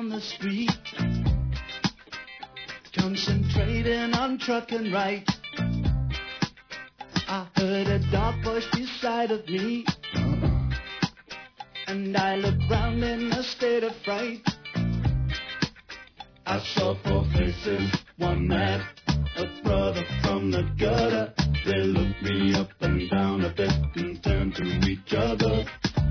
down the street, concentrating on trucking right. I heard a dark voice beside of me, and I looked round in a state of fright. I saw four faces, one man, a brother from the gutter. They looked me up and down a bit and turned to each other.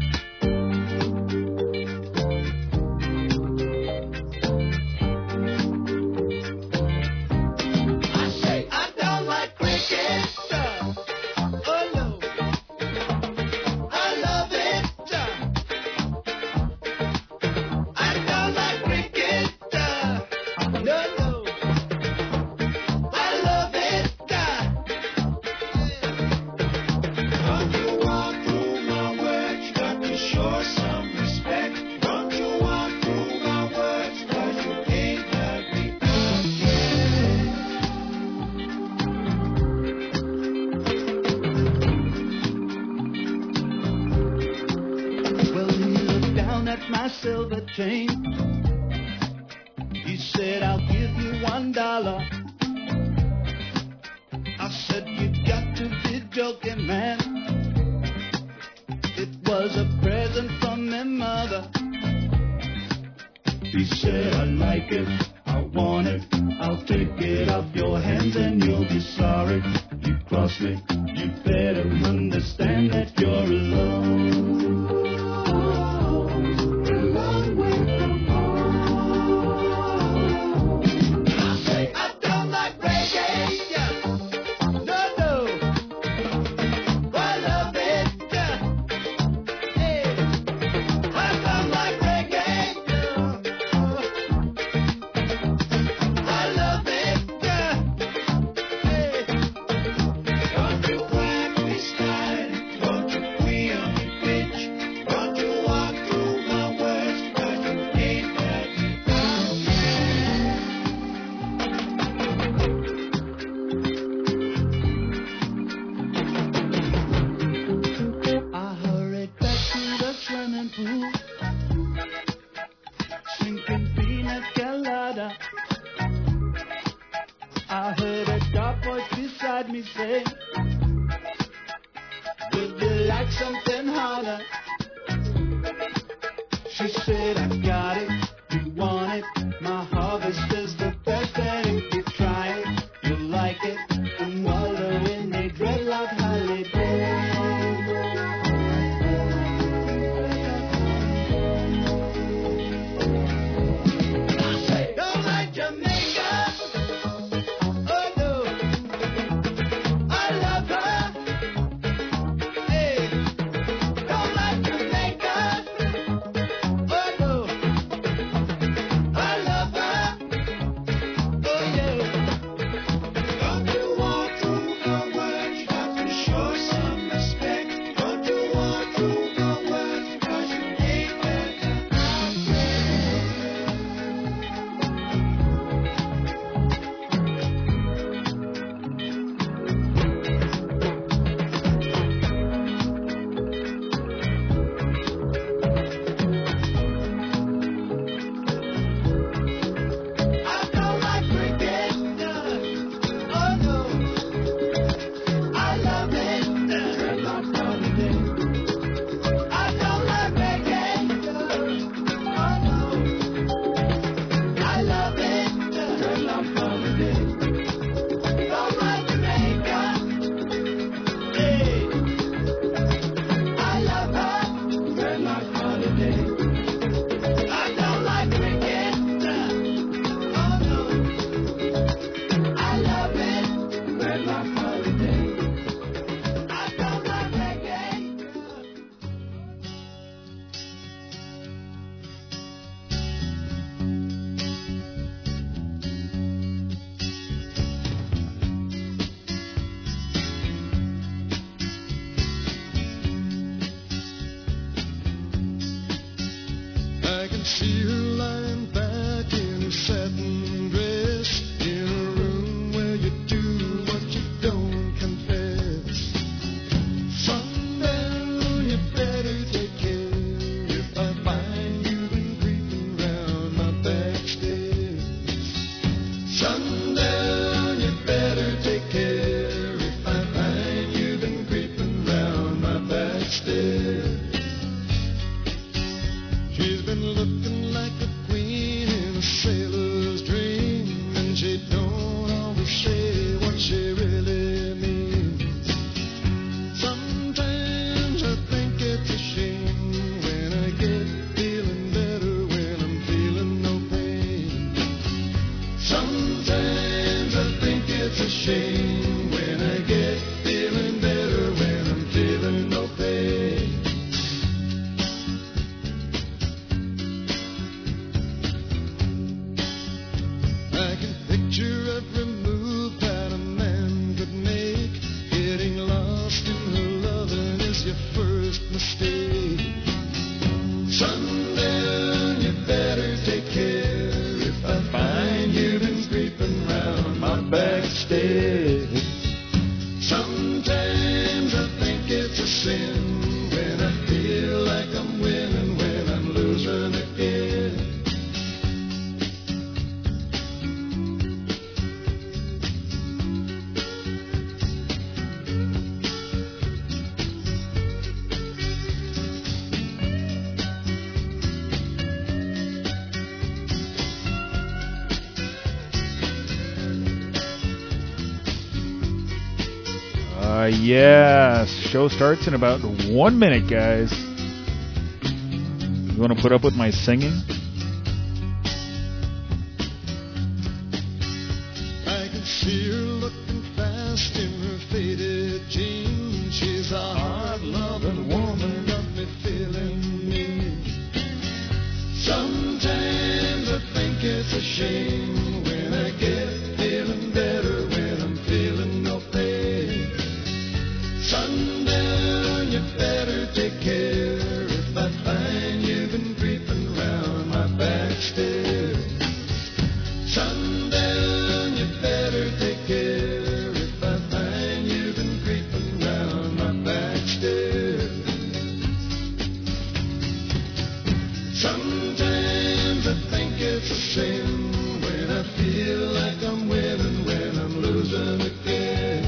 Silver chain. He said, I'll give you $1. I said, you got to be joking, man. It was a present from my mother. He said, I like it, I want it, I'll take it off your hands and you'll be sorry. You cross me, you better understand that you're alone. I heard a dark voice beside me say, would you like something harder? She said, I got it, you want it, my harvest is the best, and if you try it, you'll like it, and wallow in a dreadlock holiday. See her lying back in a satin dress in a room where you do what you don't confess. Sundown, you better take care if I find you've been creeping round my bed. shame when I get feeling better when I'm feeling no pain. I can picture every move that a man could make. Getting lost in her loving is your first mistake. Sundown, you better take care if I find you've been creeping round my back stairs. Sometimes I think it's a sin when I feel like I'm winning when I'm losing again. Yes, show starts in about 1 minute, guys. You want to put up with my singing? I can see her looking fast in her faded jeans. She's a hard-loving woman, got me feeling mean. Sometimes I think it's a shame when I get feeling better when I'm feeling no pain. Sundown, you better take care if I find you've been creeping round my back stairs. Sundown, you better take care if I find you've been creeping round my back stairs. Sometimes I think it's a sin when I feel like I'm winning when I'm losing again.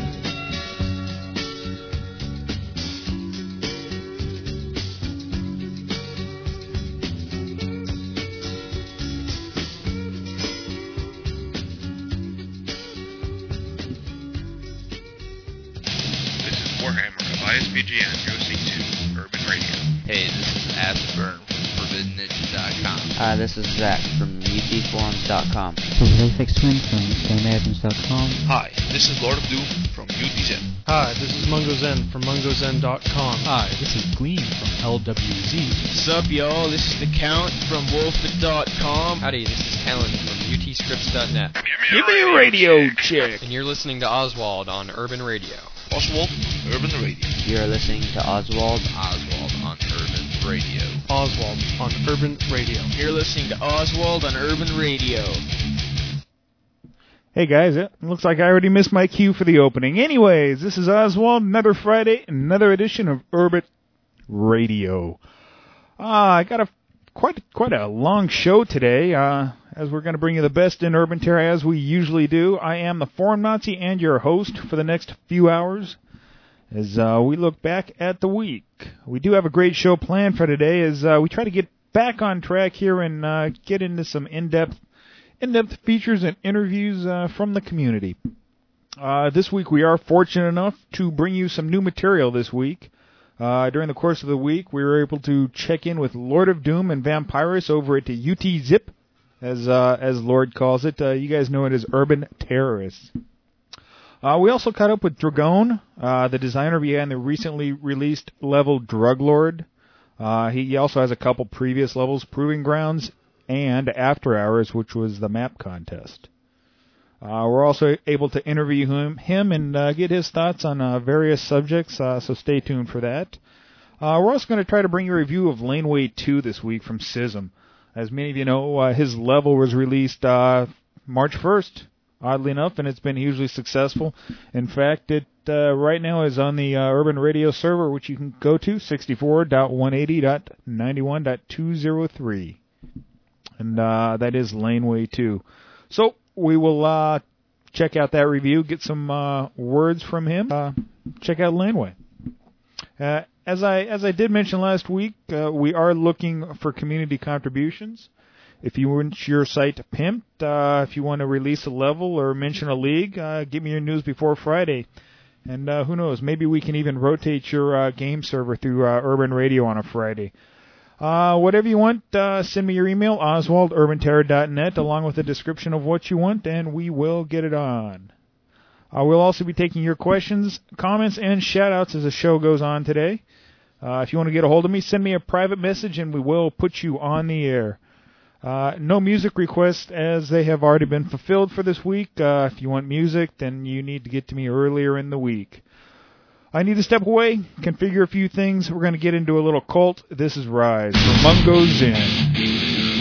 ISBGN UC2 Urban Radio. Hey, this is Ashburn from ForbiddenNinja.com. Hi, this is Zach from UTForums.com. This is Apex Twin from GameAdams.com. Hi, this is Lord of Doom from UTZen. Hi, this is Mungo Zen from MungoZen.com. Hi, this is Gleam from LWZ. Sup, y'all? This is the Count from Wolfit.com. Howdy, this is Helen from UTScripts.net. Give me a radio check. And you're listening to Oswald on Urban Radio. Oswald, Urban Radio. You're listening to Oswald. Oswald on Urban Radio. Oswald on Urban Radio. You're listening to Oswald on Urban Radio. Hey guys, it looks like I already missed my cue for the opening. Anyways, this is Oswald, another Friday, another edition of Urban Radio. I got quite a long show today, as we're going to bring you the best in Urban Terror as we usually do. I am the Forum Nazi and your host for the next few hours as we look back at the week. We do have a great show planned for today as we try to get back on track here and get into some in-depth features and interviews from the community. This week we are fortunate enough to bring you some new material this week. During the course of the week, we were able to check in with Lord of Doom and Vampyrus over at the UT-Zip, as Lord calls it. You guys know it as Urban Terrorists. We also caught up with Dragone, the designer behind the recently released level Drug Lord. He also has a couple previous levels, Proving Grounds and After Hours, which was the map contest. We're also able to interview him and get his thoughts on various subjects, so stay tuned for that. We're also going to try to bring you a review of Laneway 2 this week from SISM. As many of you know, his level was released March 1st, oddly enough, and it's been hugely successful. In fact, it right now is on the Urban Radio server, which you can go to, 64.180.91.203. And that is Laneway 2. So we will check out that review, get some words from him. Check out Laneway. As I did mention last week, we are looking for community contributions. If you want your site pimped, if you want to release a level or mention a league, give me your news before Friday. And who knows, maybe we can even rotate your game server through Urban Radio on a Friday. Whatever you want, send me your email, oswald@urbanterror.net, along with a description of what you want, and we will get it on. We'll also be taking your questions, comments, and shout-outs as the show goes on today. If you want to get a hold of me, send me a private message, and we will put you on the air. No music requests, as they have already been fulfilled for this week. If you want music, then you need to get to me earlier in the week. I need to step away, configure a few things. We're going to get into a little cult. This is Rise from Mungo Zen.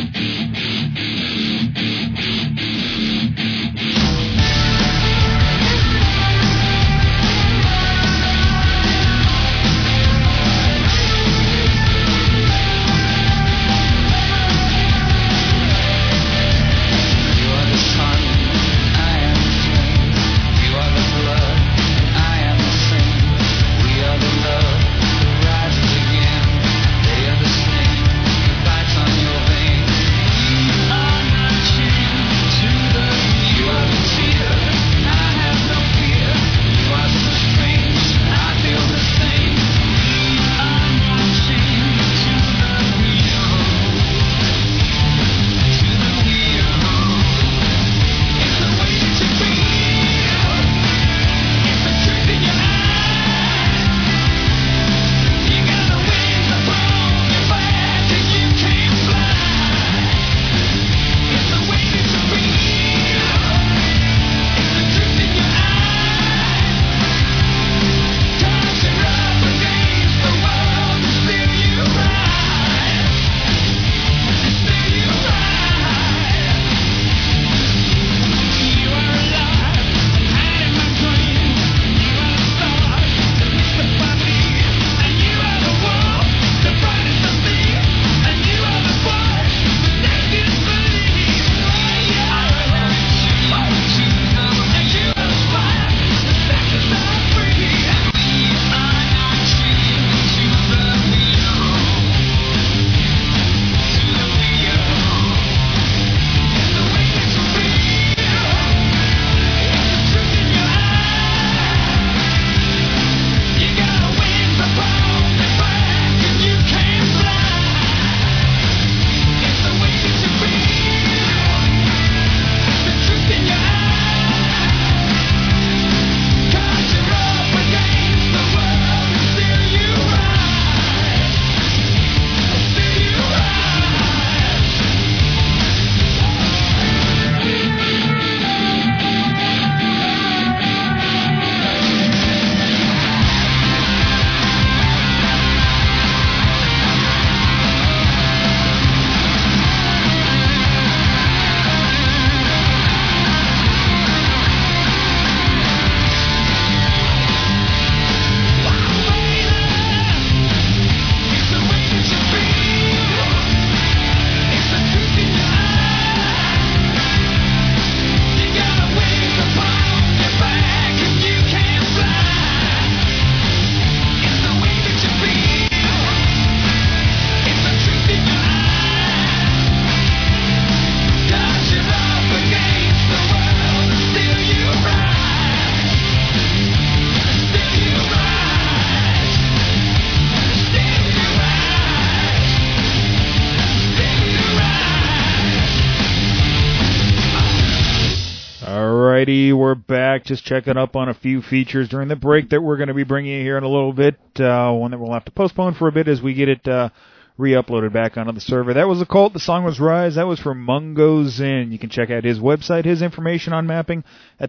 We're back, just checking up on a few features during the break that we're going to be bringing you here in a little bit. One that we'll have to postpone for a bit as we get it re-uploaded back onto the server. That was The Cult. The song was Rise. That was from Mungo Zen. You can check out his website, his information on mapping at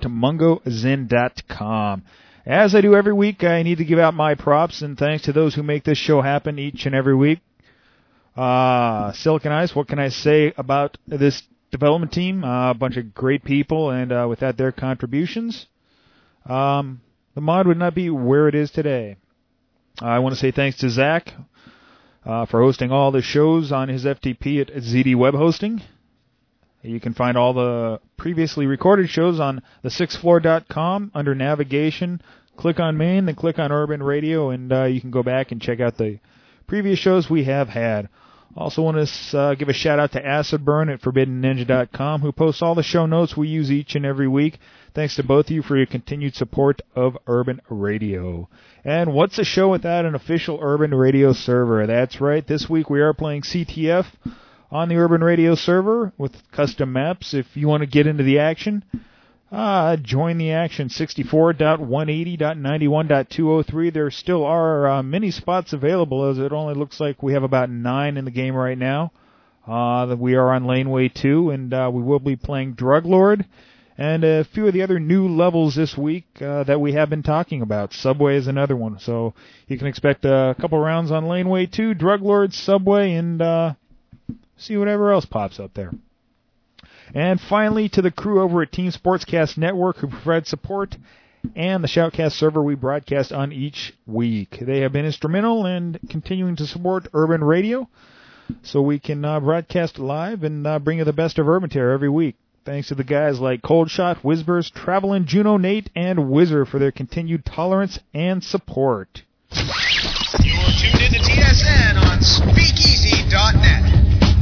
mungozen.com. As I do every week, I need to give out my props and thanks to those who make this show happen each and every week. Silicon Ice, what can I say about this development team? A bunch of great people, and without their contributions, the mod would not be where it is today. I want to say thanks to Zach for hosting all the shows on his FTP at ZD Web Hosting. You can find all the previously recorded shows on the6floor.com under navigation. Click on main, then click on Urban Radio, and you can go back and check out the previous shows we have had. Also want to give a shout-out to Acid Burn at ForbiddenNinja.com, who posts all the show notes we use each and every week. Thanks to both of you for your continued support of Urban Radio. And what's a show without an official Urban Radio server? That's right, this week we are playing CTF on the Urban Radio server with custom maps if you want to get into the action. Join the action, 64.180.91.203. There still are many spots available, as it only looks like we have about 9 in the game right now. We are on Laneway 2, and we will be playing Drug Lord and a few of the other new levels this week that we have been talking about. Subway is another one, so you can expect a couple rounds on Laneway 2, Drug Lord, Subway, and see whatever else pops up there. And finally, to the crew over at Team Sportscast Network who provide support and the Shoutcast server we broadcast on each week. They have been instrumental in continuing to support Urban Radio so we can broadcast live and bring you the best of Urban Terror every week. Thanks to the guys like Cold Shot, Whizbers, Travelin', Juno, Nate, and Whizzer for their continued tolerance and support. You're tuned into TSN on Speakeasy.net.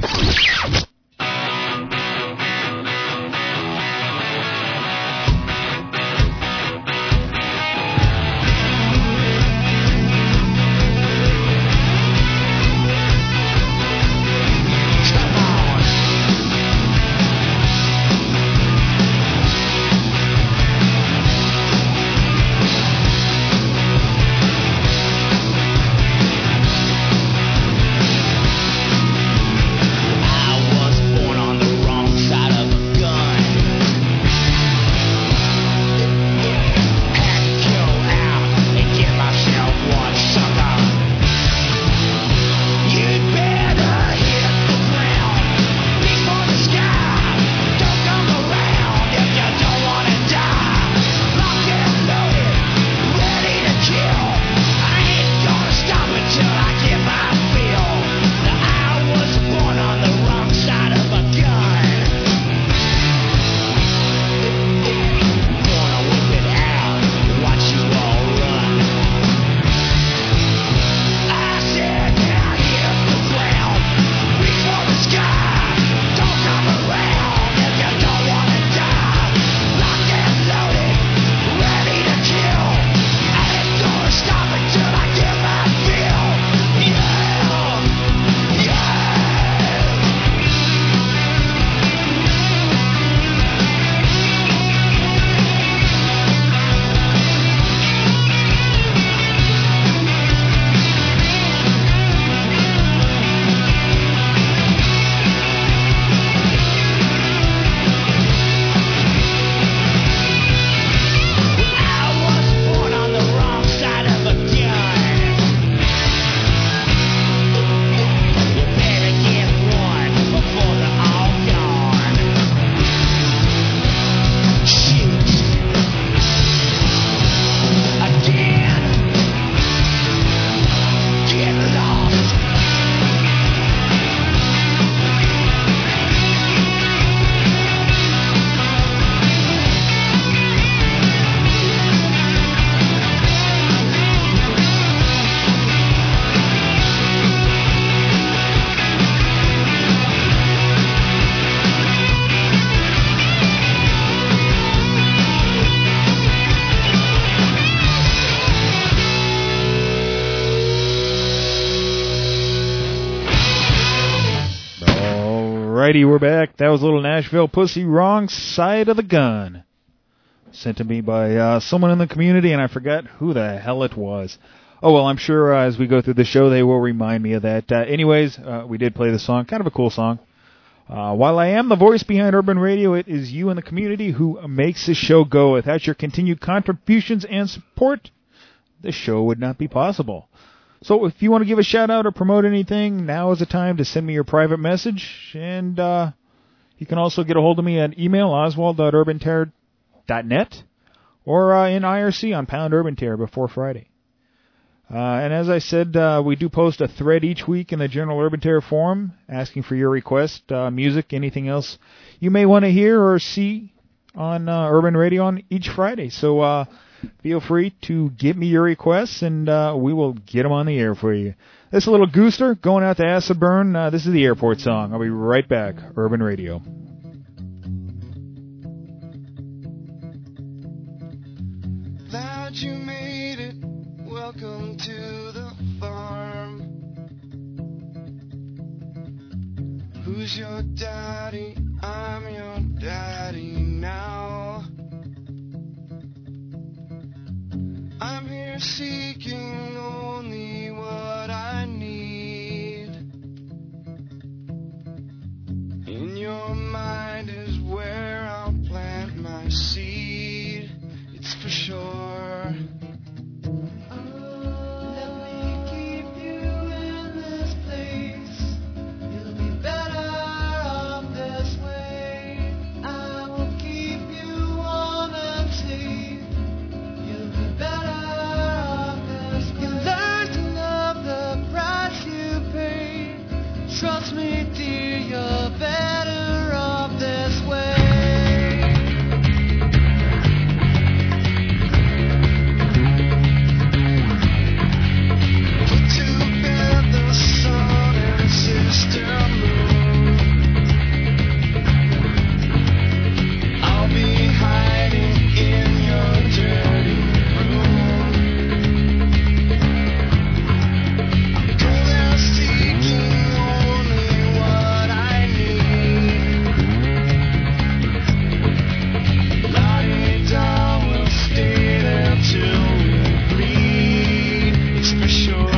Alrighty, we're back. That was a little Nashville Pussy, Wrong Side of the Gun. Sent to me by someone in the community, and I forgot who the hell it was. Oh, well, I'm sure as we go through the show, they will remind me of that. Anyways, we did play the song. Kind of a cool song. While I am the voice behind Urban Radio, it is you in the community who makes this show go. Without your continued contributions and support, this show would not be possible. So if you want to give a shout-out or promote anything, now is the time to send me your private message. And you can also get a hold of me at email, oswald.urbanterror.net, or in IRC on Pound Urban Terror before Friday. And as I said, we do post a thread each week in the General Urban Terror Forum asking for your request, music, anything else you may want to hear or see on Urban Radio on each Friday. So feel free to give me your requests, and we will get them on the air for you. This is a little Gooster going out to Acid Burn. This is the airport song. I'll be right back. Urban Radio. Glad you made it. Welcome to the farm. Who's your daddy? I'm your daddy now. seeking only what I need. In your mind is where I'll plant my seed, it's for sure. Let me keep you in this place. You'll be better off this way. I will keep you warm and safe. You'll be better off this way. You learn to love the price you pay. Trust me, dear, you're better off this way. Put together sun and sister moon. I'll be hiding in your dirty room. I'm going seeking only what I need. La-di-da, we'll stay there till we bleed, it's for sure.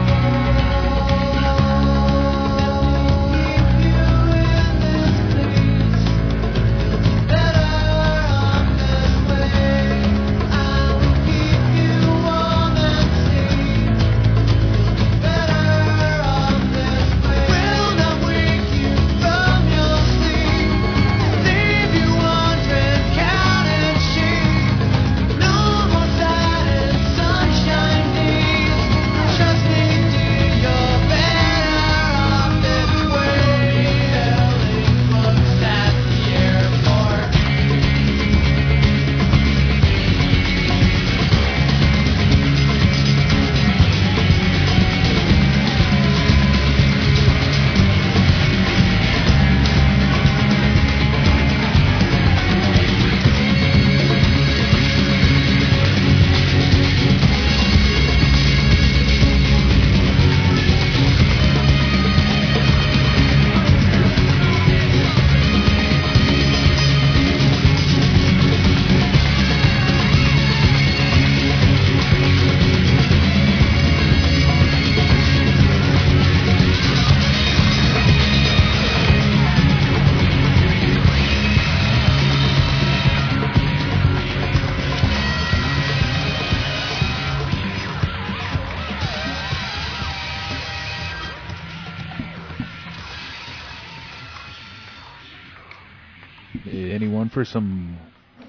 Anyone for some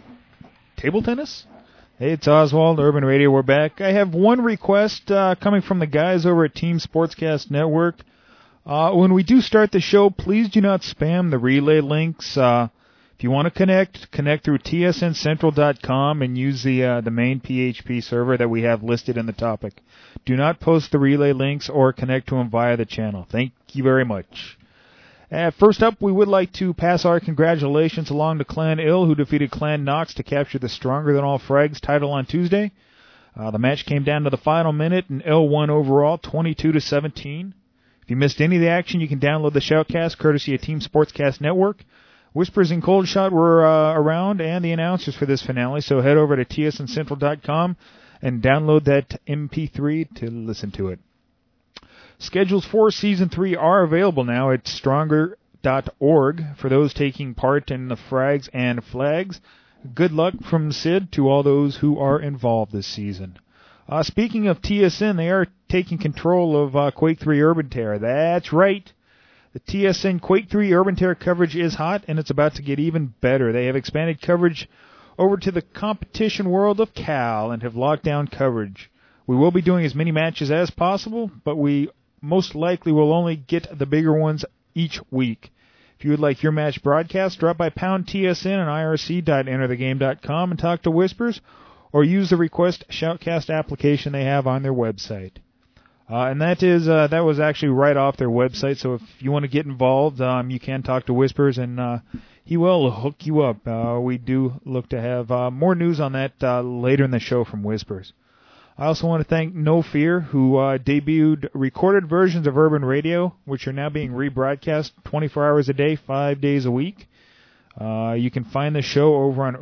table tennis? Hey, it's Oswald, Urban Radio. We're back. I have one request coming from the guys over at Team Sportscast Network. When we do start the show, please do not spam the relay links. If you want to connect through tsncentral.com and use the main PHP server that we have listed in the topic. Do not post the relay links or connect to them via the channel. Thank you very much. First up, we would like to pass our congratulations along to Clan Ill, who defeated Clan Knox to capture the Stronger Than All Frags title on Tuesday. The match came down to the final minute, and Ill won overall 22-17. If you missed any of the action, you can download the Shoutcast, courtesy of Team Sportscast Network. Whispers and Cold Shot were around, and the announcers for this finale, so head over to tsncentral.com and download that MP3 to listen to it. Schedules for Season 3 are available now at stronger.org for those taking part in the Frags and Flags. Good luck from Sid to all those who are involved this season. Speaking of TSN, they are taking control of Quake 3 Urban Terror. That's right. The TSN Quake 3 Urban Terror coverage is hot, and it's about to get even better. They have expanded coverage over to the competition world of Cal and have locked down coverage. We will be doing as many matches as possible, but we most likely will only get the bigger ones each week. If you would like your match broadcast, drop by pound TSN and irc.enterthegame.com and talk to Whispers, or use the Request Shoutcast application they have on their website. And that was actually right off their website, so if you want to get involved, you can talk to Whispers, and he will hook you up. We do look to have more news on that later in the show from Whispers. I also want to thank No Fear, who debuted recorded versions of Urban Radio, which are now being rebroadcast 24 hours a day, 5 days a week. You can find the show over on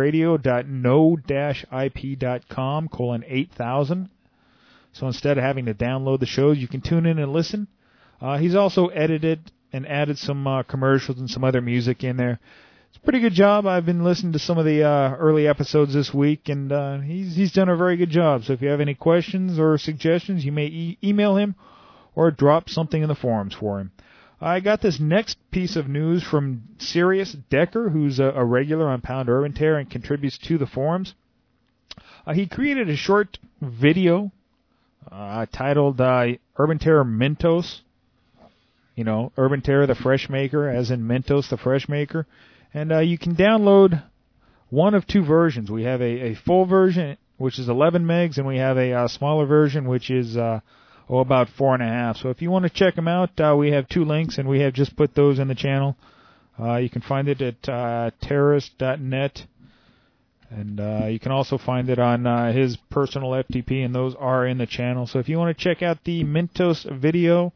urbanradio.no-ip.com:8000. So instead of having to download the shows, you can tune in and listen. He's also edited and added some commercials and some other music in there. It's a pretty good job. I've been listening to some of the early episodes this week, and he's done a very good job. So if you have any questions or suggestions, you may email him or drop something in the forums for him. I got this next piece of news from Sirius Decker, who's a regular on Pound Urban Terror and contributes to the forums. He created a short video titled Urban Terror Mentos. You know, Urban Terror the Fresh Maker, as in Mentos the Fresh Maker. And you can download one of two versions. We have a full version, which is 11 megs, and we have a smaller version, which is about 4.5. So if you want to check them out, we have two links, and we have just put those in the channel. You can find it at terrorist.net, and you can also find it on his personal FTP, and those are in the channel. So if you want to check out the Mentos video,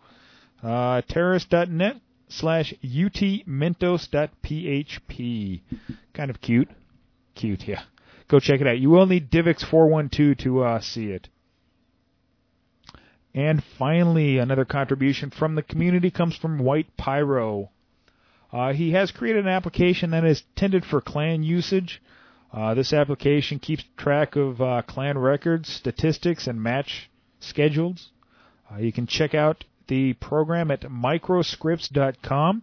terrorist.net/utmentos.php. Kind of cute. Cute, yeah. Go check it out. You will need Divx412 to see it. And finally, another contribution from the community comes from White Pyro. He has created an application that is intended for clan usage. This application keeps track of clan records, statistics, and match schedules. You can check out the program at microscripts.com.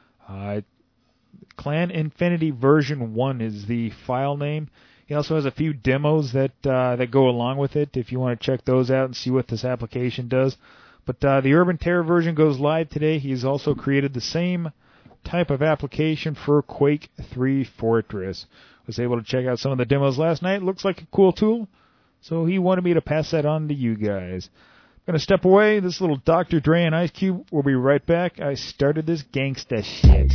Clan Infinity version 1 is the file name. He also has a few demos that go along with it if you want to check those out and see what this application does. But the Urban Terror version goes live today. He's also created the same type of application for Quake 3 Fortress. Was able to check out some of the demos last night. Looks like a cool tool, so he wanted me to pass that on to you guys. I'm going to step away. This little Dr. Dre and Ice Cube. We'll be right back. I started this gangsta shit.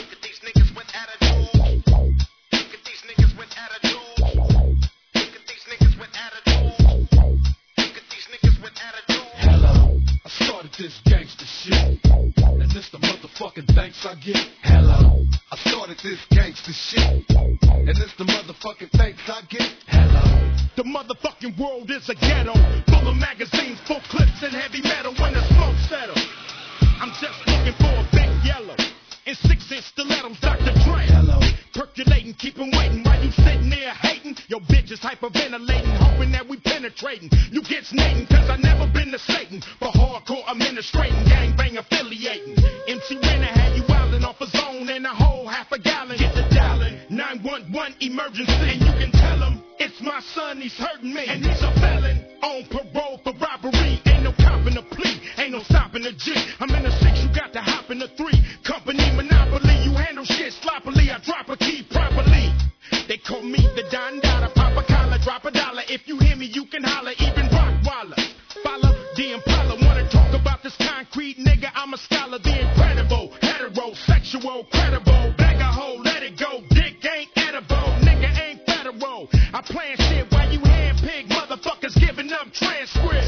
This gangsta shit, and this the motherfucking thanks I get. Hello, I started this gangsta shit, and this the motherfucking thanks I get. Hello, the motherfucking world is a ghetto, full of magazines, full clips, and heavy metal. When the smoke settles, I'm just looking for a big yellow and 6-inch stilettos, Dr. Dre. Hello, percolating, keep 'em waiting while you sitting there hating. Your bitch is hyperventilating, hoping that we penetrating. You get snating, cause I never been to Satan. For hardcore administrating, gangbang affiliating. MC Renner had you wildin' off a zone and a whole half a gallon. Get the dialing, 911 emergency. And you can tell him, it's my son, he's hurting me. And he's a felon, on parole for robbery. Ain't no copping a plea, ain't no stopping a G. I'm in a 6, you got to hop in a 3. Company monopoly, you handle shit sloppily. I drop a key properly. They call me the Don Dada, pop a collar, drop a dollar. If you hear me, you can holler, even Rockwaller. Follow the Impala, wanna talk about this concrete nigga? I'm a scholar, the incredible, heterosexual, credible. Bag a hole, let it go, dick ain't edible, nigga ain't federal. I plan shit while you handpick motherfuckers giving up transcript.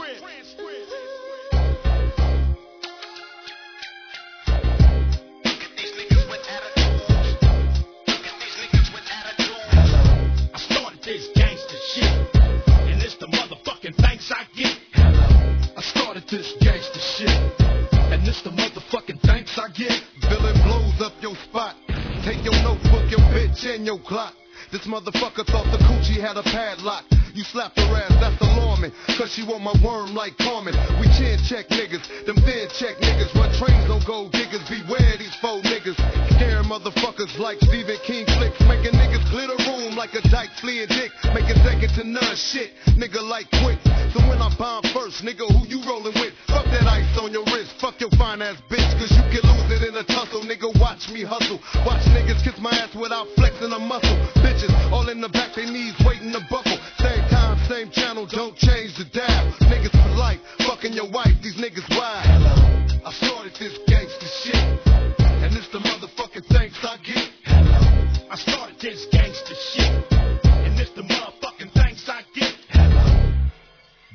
This gangsta shit, and it's the motherfucking thanks I get. Hello, I started this gangsta shit, and it's the motherfucking thanks I get. Villain blows up your spot, take your notebook, your bitch, and your clock. This motherfucker thought the coochie had a padlock. You slapped her ass, that's alarming, cause she want my worm like Carmen. We chin check niggas, them thin check niggas. Run trains, don't go diggers, beware these faux niggas. Scare motherfuckers like Stephen King flicks, making niggas clear the room like a dyke fleeing dick. Making second to none shit, nigga like quick. So when I bomb first, nigga, who you rolling with? Fuck that ice on your wrist, fuck your fine ass bitch, cause you can lose it in a tussle. Nigga, watch me hustle, watch niggas kiss my ass without flexing a muscle. Bitches all in the back, they knees waiting to buckle. Same time, same channel, don't change the dial. Niggas for life, fucking your wife, these niggas wild. Hello, I started this gangsta shit, and it's the motherfucking thanks I get. Hello, I started this gangsta shit, and it's the motherfucking thanks I get. Hello,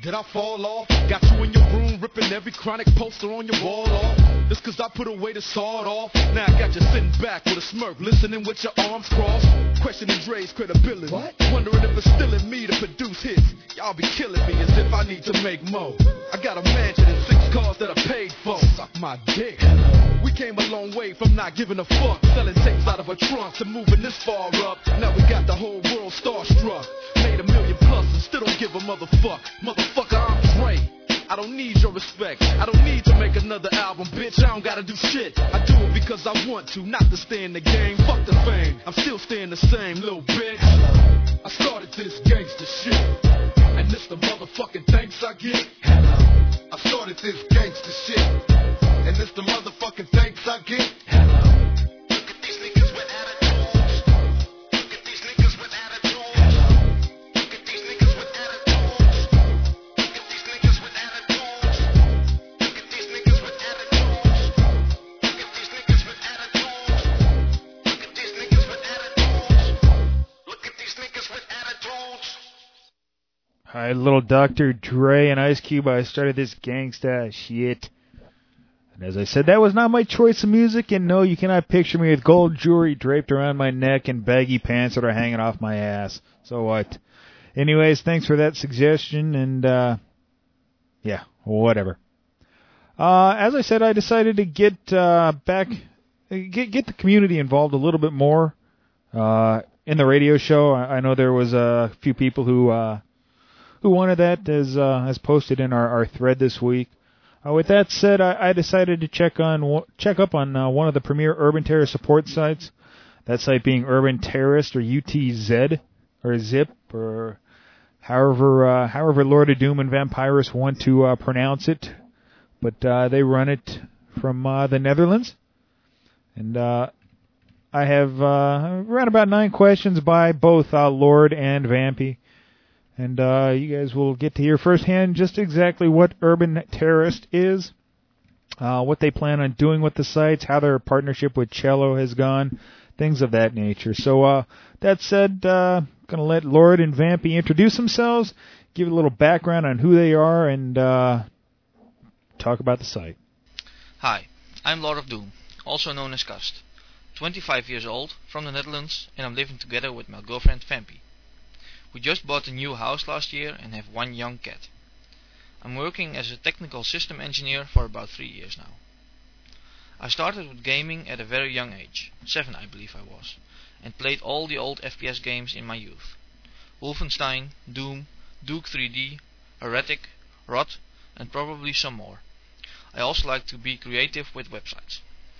Did I fall off? Got you in your room ripping every chronic poster on your wall off. Just cause I put away the sawed off. Now I got you sitting back with a smirk, listening with your arms crossed, questioning Dre's credibility. What? Wondering if it's still in me to produce hits. Y'all be killing me as if I need to make more. I got a mansion and 6 cars that I paid for. Suck my dick. We came a long way from not giving a fuck, selling tapes out of a trunk, to moving this far up. Now we got the whole world starstruck. Made $1 million plus and still don't give a motherfuck. Motherfucker, I'm Dre. I don't need your respect. I don't need to make another album, bitch. I don't gotta do shit. I do it because I want to, not to stay in the game. Fuck the fame. I'm still staying the same, little bitch. I started this gangsta shit, and this the motherfucking thanks I get. I started this gangsta shit, and this the motherfucking thanks I get. Look at these niggas with attitudes. Look at these niggas with attitudes. Look at these niggas with attitudes. Look at these niggas with attitudes. Look at these niggas with attitudes. Look at these niggas with attitudes. Look at these niggas with attitudes. Look at these niggas with attitudes. Hi, little Dr. Dre and Ice Cube. I started this gangsta shit. And as I said, that was not my choice of music, and no, you cannot picture me with gold jewelry draped around my neck and baggy pants that are hanging off my ass. So what? Anyways, thanks for that suggestion, and yeah, whatever. As I said, I decided to get the community involved a little bit more in the radio show. I know there was a few people who wanted that, as posted in our thread this week. With that said, I decided to check up on one of the premier Urban Terror support sites. That site being Urban Terrorist, or UTZ, or ZIP, or however Lord of Doom and Vampirus want to pronounce it. But they run it from the Netherlands. And I have ran about 9 questions by both Lord and Vampy. And you guys will get to hear firsthand just exactly what Urban Terrorist is, what they plan on doing with the sites, how their partnership with Cello has gone, things of that nature. So that said, going to let Lord and Vampy introduce themselves, give a little background on who they are, and talk about the site. Hi, I'm Lord of Doom, also known as Kast, 25 years old, from the Netherlands, and I'm living together with my girlfriend Vampy. We just bought a new house last year and have 1 young cat. I'm working as a technical system engineer for about 3 years now. I started with gaming at a very young age, 7 I believe I was, and played all the old FPS games in my youth. Wolfenstein, Doom, Duke 3D, Heretic, Rot, and probably some more. I also like to be creative with websites.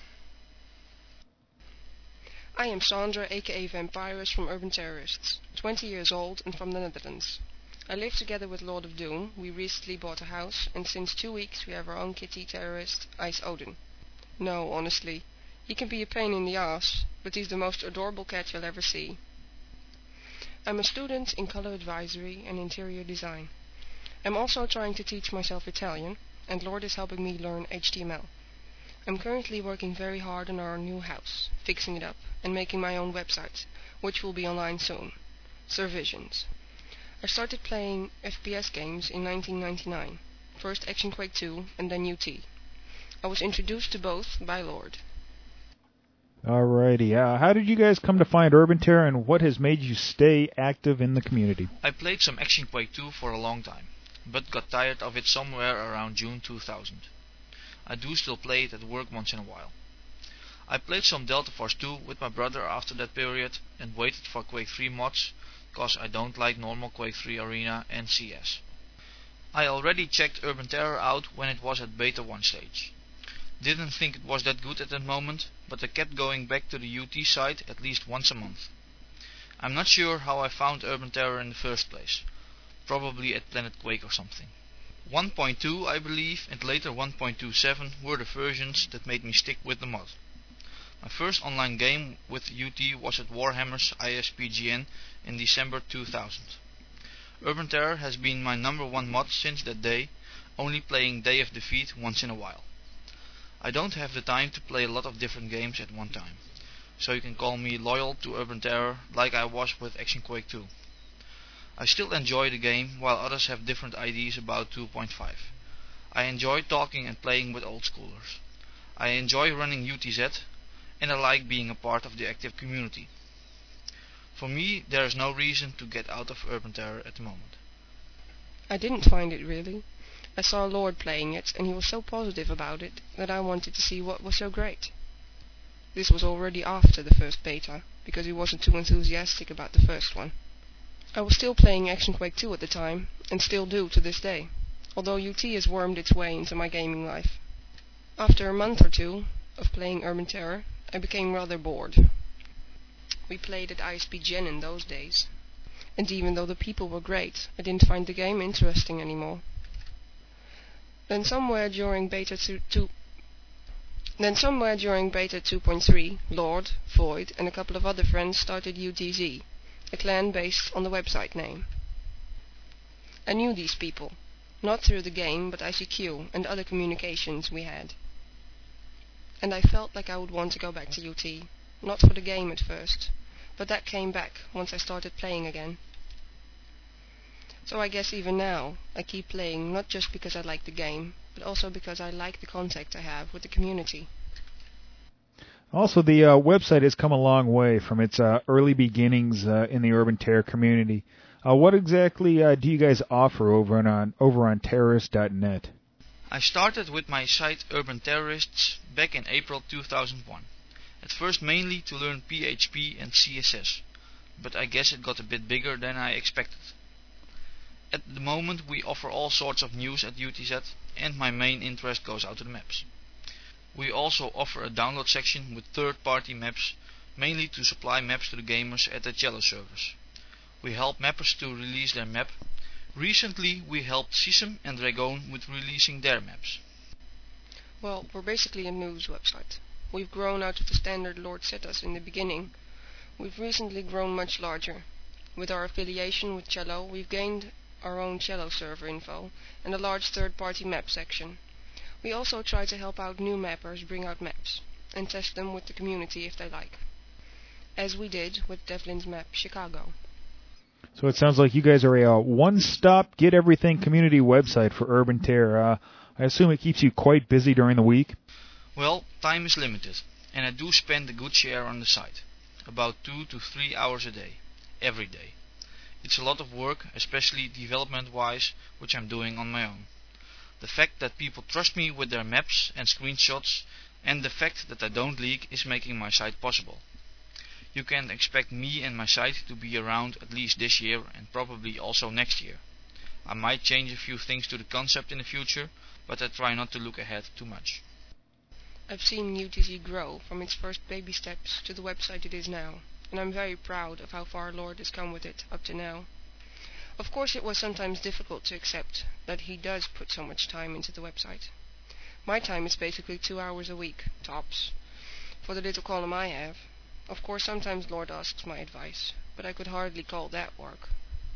I am Sandra, aka Vampirus, from Urban Terrorists, 20 years old and from the Netherlands. I live together with Lord of Doom. We recently bought a house, and since 2 weeks we have our own kitty terrorist, Ice Odin. No, honestly, he can be a pain in the ass, but he's the most adorable cat you'll ever see. I'm a student in color advisory and interior design. I'm also trying to teach myself Italian, and Lord is helping me learn HTML. I'm currently working very hard on our new house, fixing it up, and making my own website, which will be online soon. Survisions. I started playing FPS games in 1999, first Action Quake 2 and then UT. I was introduced to both by Lord. Alrighty, how did you guys come to find Urban Terror, and what has made you stay active in the community? I played some Action Quake 2 for a long time, but got tired of it somewhere around June 2000. I do still play it at work once in a while. I played some Delta Force 2 with my brother after that period and waited for Quake 3 mods, cause I don't like normal Quake 3 Arena and CS. I already checked Urban Terror out when it was at Beta 1 stage. Didn't think it was that good at that moment, but I kept going back to the UT site at least once a month. I'm not sure how I found Urban Terror in the first place. Probably at Planet Quake or something. 1.2 I believe, and later 1.27 were the versions that made me stick with the mod. My first online game with UT was at Warhammer's ISPGN in December 2000. Urban Terror has been my #1 mod since that day, only playing Day of Defeat once in a while. I don't have the time to play a lot of different games at one time, so you can call me loyal to Urban Terror like I was with Action Quake 2. I still enjoy the game, while others have different ideas about 2.5. I enjoy talking and playing with old schoolers. I enjoy running UTZ, and I like being a part of the active community. For me, there is no reason to get out of Urban Terror at the moment. I didn't find it really. I saw Lord playing it, and he was so positive about it that I wanted to see what was so great. This was already after the first beta, because he wasn't too enthusiastic about the first one. I was still playing Action Quake 2 at the time, and still do to this day, although UT has wormed its way into my gaming life. After a month or two of playing Urban Terror, I became rather bored. We played at ISP Gen in those days, and even though the people were great, I didn't find the game interesting anymore. Then somewhere during Beta 2.3, Lord, Void, and a couple of other friends started UTZ, a clan based on the website name. I knew these people, not through the game, but ICQ and other communications we had. And I felt like I would want to go back to UT, not for the game at first, but that came back once I started playing again. So I guess even now, I keep playing not just because I like the game, but also because I like the contact I have with the community. Also, the website has come a long way from its early beginnings in the Urban Terror community. What exactly do you guys offer over on terrorist.net? I started with my site Urban Terrorists back in April 2001. At first mainly to learn PHP and CSS, but I guess it got a bit bigger than I expected. At the moment we offer all sorts of news at UTZ, and my main interest goes out to the maps. We also offer a download section with third-party maps, mainly to supply maps to the gamers at the Cello servers. We help mappers to release their map. Recently we helped Sism and Dragon with releasing their maps. Well, we're basically a news website. We've grown out of the standard Lord set us in the beginning. We've recently grown much larger. With our affiliation with Cello, we've gained our own Cello server info and a large third-party map section. We also try to help out new mappers bring out maps and test them with the community if they like, as we did with Devlin's map Chicago. So it sounds like you guys are a one-stop, get-everything community website for Urban Terror. I assume it keeps you quite busy during the week? Well, time is limited, and I do spend a good share on the site, about 2 to 3 hours a day, every day. It's a lot of work, especially development-wise, which I'm doing on my own. The fact that people trust me with their maps and screenshots, and the fact that I don't leak, is making my site possible. You can expect me and my site to be around at least this year and probably also next year. I might change a few things to the concept in the future, but I try not to look ahead too much. I've seen UTZ grow from its first baby steps to the website it is now, and I'm very proud of how far Lord has come with it up to now. Of course it was sometimes difficult to accept that he does put so much time into the website. My time is basically 2 hours a week, tops, for the little column I have. Of course sometimes Lord asks my advice, but I could hardly call that work.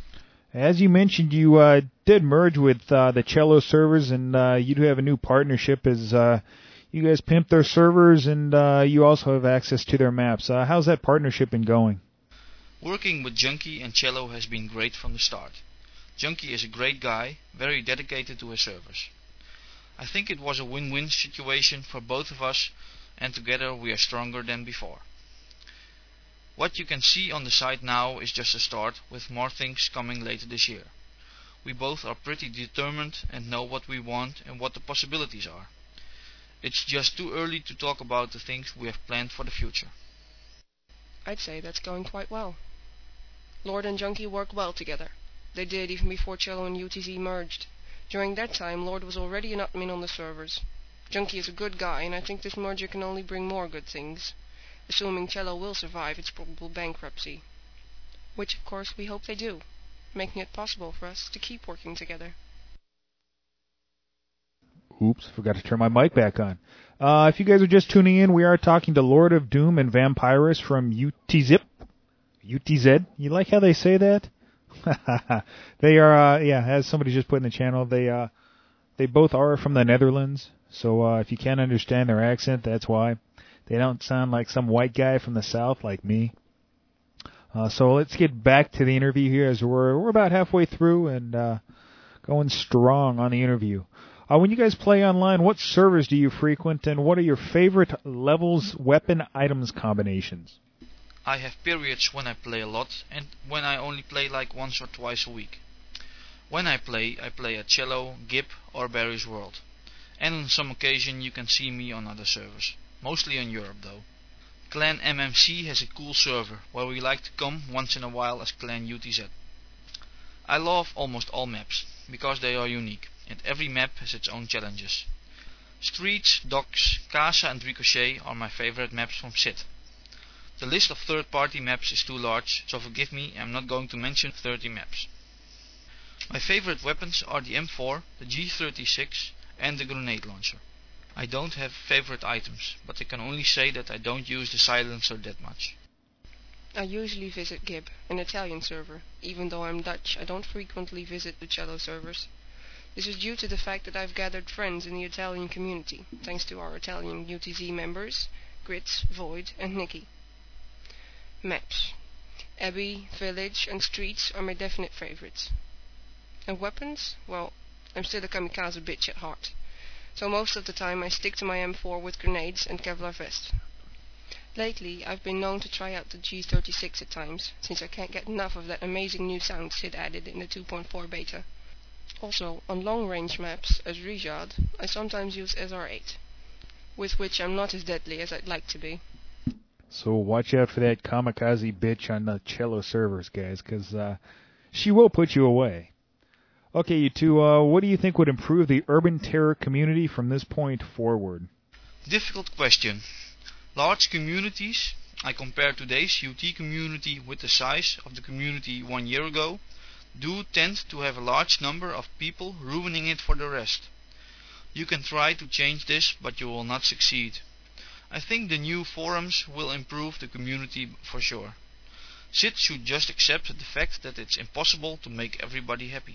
As you mentioned, you did merge with the Cello servers, and you do have a new partnership as you guys pimp their servers, and you also have access to their maps. How's that partnership been going? Working with Junkie and Cello has been great from the start. Junkie is a great guy, very dedicated to his servers. I think it was a win-win situation for both of us, and together we are stronger than before. What you can see on the site now is just a start, with more things coming later this year. We both are pretty determined and know what we want and what the possibilities are. It's just too early to talk about the things we have planned for the future. I'd say that's going quite well. Lord and Junkie work well together. They did even before Cello and UTZ merged. During that time, Lord was already an admin on the servers. Junkie is a good guy, and I think this merger can only bring more good things, assuming Cello will survive its probable bankruptcy. Which, of course, we hope they do, making it possible for us to keep working together. Oops, forgot to turn my mic back on. If you guys are just tuning in, we are talking to Lord of Doom and Vampirus from UTZ. You like how they say that? They are, as somebody just put in the channel, they both are from the Netherlands. So if you can't understand their accent, that's why. They don't sound like some white guy from the South like me. So let's get back to the interview here, as we're about halfway through and going strong on the interview. When you guys play online, what servers do you frequent, and what are your favorite levels, weapon, items combinations? I have periods when I play a lot and when I only play like once or twice a week. When I play at Cello, Gib or Barry's World. And on some occasion you can see me on other servers. Mostly on Europe though. Clan MMC has a cool server where we like to come once in a while as Clan UTZ. I love almost all maps because they are unique and every map has its own challenges. Streets, Docks, Casa and Ricochet are my favorite maps from SID. The list of third-party maps is too large, so forgive me, I'm not going to mention 30 maps. My favorite weapons are the M4, the G36 and the grenade launcher. I don't have favorite items, but I can only say that I don't use the silencer that much. I usually visit Gib, an Italian server. Even though I'm Dutch, I don't frequently visit the Cello servers. This is due to the fact that I've gathered friends in the Italian community, thanks to our Italian UTZ members, Grits, Void and Nicky. Maps. Abbey, Village and Streets are my definite favorites. And weapons? Well, I'm still a kamikaze bitch at heart. So most of the time I stick to my M4 with grenades and Kevlar vest. Lately, I've been known to try out the G36 at times, since I can't get enough of that amazing new sound SID added in the 2.4 beta. Also, on long-range maps, as Rijad, I sometimes use SR8, with which I'm not as deadly as I'd like to be. So watch out for that kamikaze bitch on the Cello servers, guys, because she will put you away. Okay, you two, what do you think would improve the Urban Terror community from this point forward? Difficult question. Large communities, I compare today's UT community with the size of the community 1 year ago, do tend to have a large number of people ruining it for the rest. You can try to change this, but you will not succeed. I think the new forums will improve the community for sure. SID should just accept the fact that it's impossible to make everybody happy.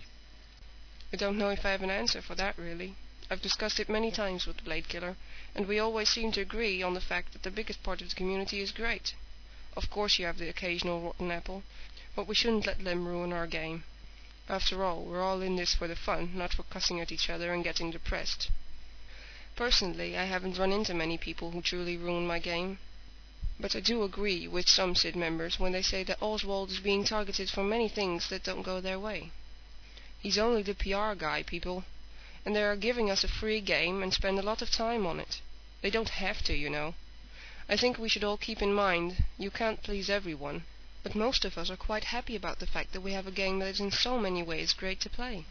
I don't know if I have an answer for that, really. I've discussed it many times with the Blade Killer, and we always seem to agree on the fact that the biggest part of the community is great. Of course you have the occasional rotten apple, but we shouldn't let them ruin our game. After all, we're all in this for the fun, not for cussing at each other and getting depressed. Personally, I haven't run into many people who truly ruin my game. But I do agree with some SID members when they say that Oswald is being targeted for many things that don't go their way. He's only the PR guy, people, and they are giving us a free game and spend a lot of time on it. They don't have to, you know. I think we should all keep in mind, you can't please everyone, but most of us are quite happy about the fact that we have a game that is in so many ways great to play.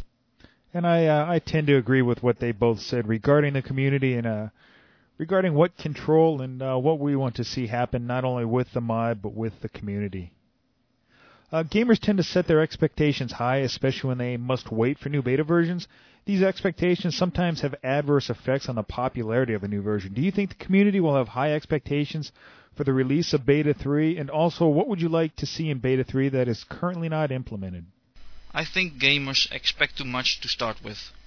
And I tend to agree with what they both said regarding the community and regarding what control and what we want to see happen, not only with the mod, but with the community. Gamers tend to set their expectations high, especially when they must wait for new beta versions. These expectations sometimes have adverse effects on the popularity of a new version. Do you think the community will have high expectations for the release of Beta 3? And also, what would you like to see in Beta 3 that is currently not implemented? I think gamers expect too much to start with.